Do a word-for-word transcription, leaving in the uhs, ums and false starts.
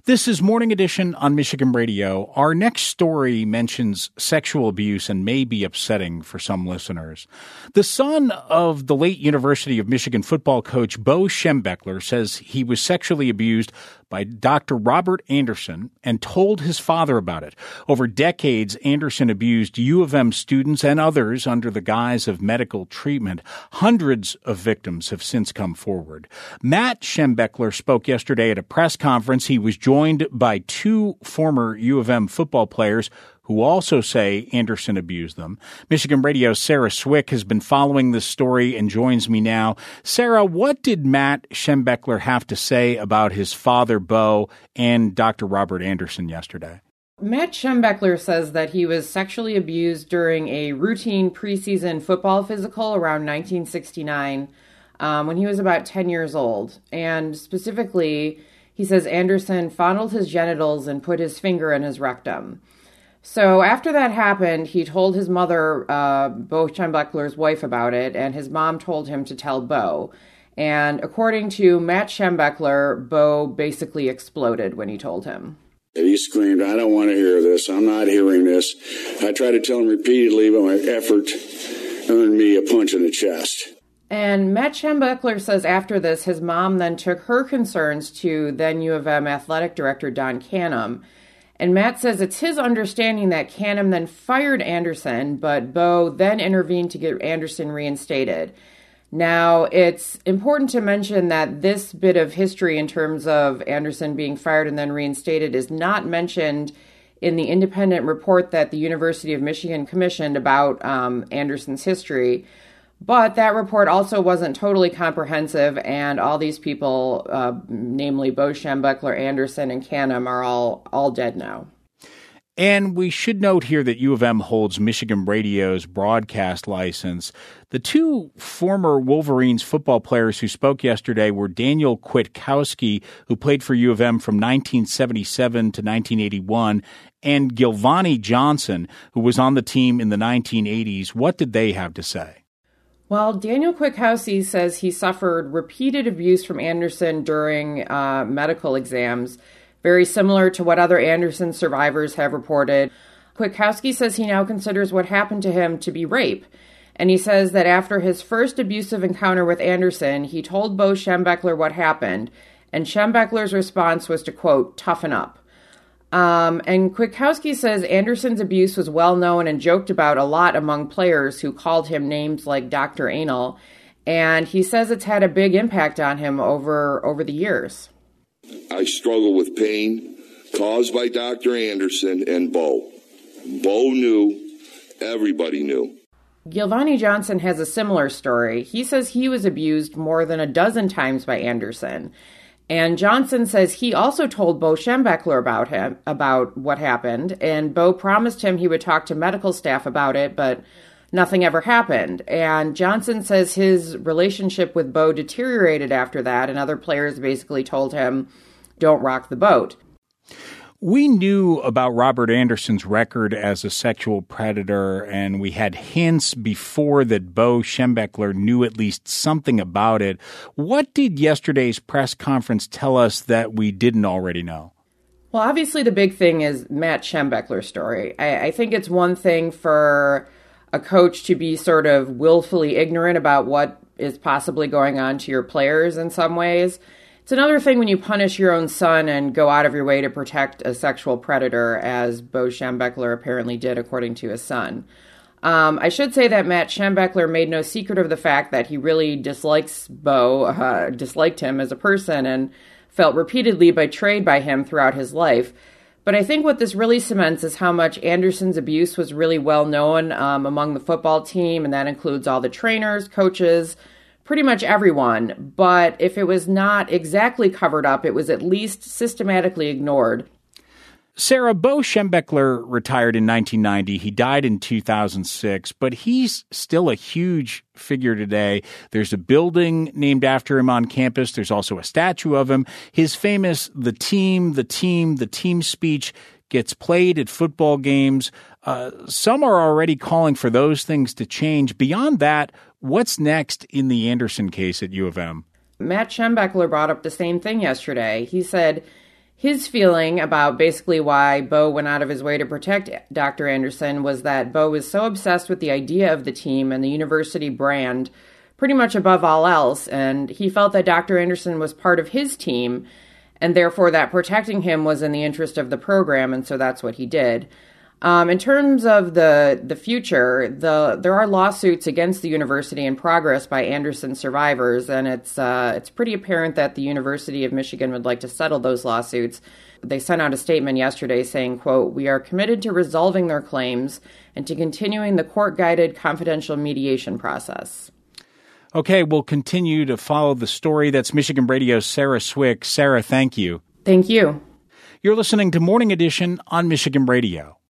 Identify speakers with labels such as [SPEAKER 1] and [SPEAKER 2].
[SPEAKER 1] This is Morning Edition on Michigan Radio. Our next story mentions sexual abuse and may be upsetting for some listeners. The son of the late University of Michigan football coach Bo Schembechler says he was sexually abused by Doctor Robert Anderson and told his father about it. Over decades, Anderson abused U of M students and others under the guise of medical treatment. Hundreds of victims have since come forward. Matt Schembechler spoke yesterday at a press conference. He was joined by two former U of M football players who also say Anderson abused them. Michigan Radio's Sarah Swick has been following this story and joins me now. Sarah, what did Matt Schembechler have to say about his father, Bo, and Doctor Robert Anderson yesterday?
[SPEAKER 2] Matt Schembechler says that he was sexually abused during a routine preseason football physical around nineteen sixty-nine um, when he was about ten years old. And specifically, he says Anderson fondled his genitals and put his finger in his rectum. So after that happened, he told his mother, uh, Bo Schembechler's wife, about it, and his mom told him to tell Bo. And according to Matt Schembechler, Bo basically exploded when he told him.
[SPEAKER 3] He screamed, "I don't want to hear this. I'm not hearing this." I tried to tell him repeatedly, but my effort earned me a punch in the chest.
[SPEAKER 2] And Matt Schembechler says after this, his mom then took her concerns to then U of M athletic director Don Canham. And Matt says it's his understanding that Canham then fired Anderson, but Bo then intervened to get Anderson reinstated. Now, it's important to mention that this bit of history in terms of Anderson being fired and then reinstated is not mentioned in the independent report that the University of Michigan commissioned about um, Anderson's history. But that report also wasn't totally comprehensive, and all these people, uh, namely Bo Schembechler, Anderson, and Canham, are all, all dead now.
[SPEAKER 1] And we should note here that U of M holds Michigan Radio's broadcast license. The two former Wolverines football players who spoke yesterday were Daniel Kwiatkowski, who played for U of M from nineteen seventy-seven to nineteen eighty-one, and Gilvani Johnson, who was on the team in the nineteen eighties. What did they have to say?
[SPEAKER 2] Well, Daniel Kwiatkowski says he suffered repeated abuse from Anderson during uh, medical exams, very similar to what other Anderson survivors have reported. Kwiatkowski says he now considers what happened to him to be rape. And he says that after his first abusive encounter with Anderson, he told Bo Schembechler what happened. And Schembechler's response was to, quote, toughen up. Um, and Kwiatkowski says Anderson's abuse was well known and joked about a lot among players who called him names like Doctor Anal. And he says it's had a big impact on him over, over the years.
[SPEAKER 4] I struggle with pain caused by Doctor Anderson and Bo. Bo knew, everybody knew.
[SPEAKER 2] Gilvani Johnson has a similar story. He says he was abused more than a dozen times by Anderson. And Johnson says he also told Bo Schembechler about him, about what happened, and Bo promised him he would talk to medical staff about it, but nothing ever happened. And Johnson says his relationship with Bo deteriorated after that, and other players basically told him, don't rock the boat.
[SPEAKER 1] We knew about Robert Anderson's record as a sexual predator, and we had hints before that Bo Schembechler knew at least something about it. What did yesterday's press conference tell us that we didn't already know?
[SPEAKER 2] Well, obviously the big thing is Matt Schembechler's story. I, I think it's one thing for a coach to be sort of willfully ignorant about what is possibly going on to your players in some ways. It's another thing when you punish your own son and go out of your way to protect a sexual predator, as Bo Schembechler apparently did, according to his son. Um, I should say that Matt Schembechler made no secret of the fact that he really dislikes Bo, uh, disliked him as a person, and felt repeatedly betrayed by him throughout his life. But I think what this really cements is how much Anderson's abuse was really well known um, among the football team, and that includes all the trainers, coaches, pretty much everyone. But if it was not exactly covered up, it was at least systematically ignored.
[SPEAKER 1] Sarah, Bo Schembechler retired in nineteen ninety. He died in two thousand six, but he's still a huge figure today. There's a building named after him on campus. There's also a statue of him. His famous "the team, the team, the team" speech gets played at football games. Uh, some are already calling for those things to change. Beyond that, what's next in the Anderson case at U of M?
[SPEAKER 2] Matt Schembechler brought up the same thing yesterday. He said His feeling about basically why Bo went out of his way to protect Doctor Anderson was that Bo was so obsessed with the idea of the team and the university brand, pretty much above all else, and he felt that Doctor Anderson was part of his team, and therefore that protecting him was in the interest of the program, and so that's what he did. Um, in terms of the the future, the there are lawsuits against the university in progress by Anderson survivors, and it's uh, it's pretty apparent that the University of Michigan would like to settle those lawsuits. They sent out a statement yesterday saying, quote, "We are committed to resolving their claims and to continuing the court-guided confidential mediation process."
[SPEAKER 1] Okay, we'll continue to follow the story. That's Michigan Radio's Sarah Swick. Sarah, thank you.
[SPEAKER 2] Thank you.
[SPEAKER 1] You're listening to Morning Edition on Michigan Radio.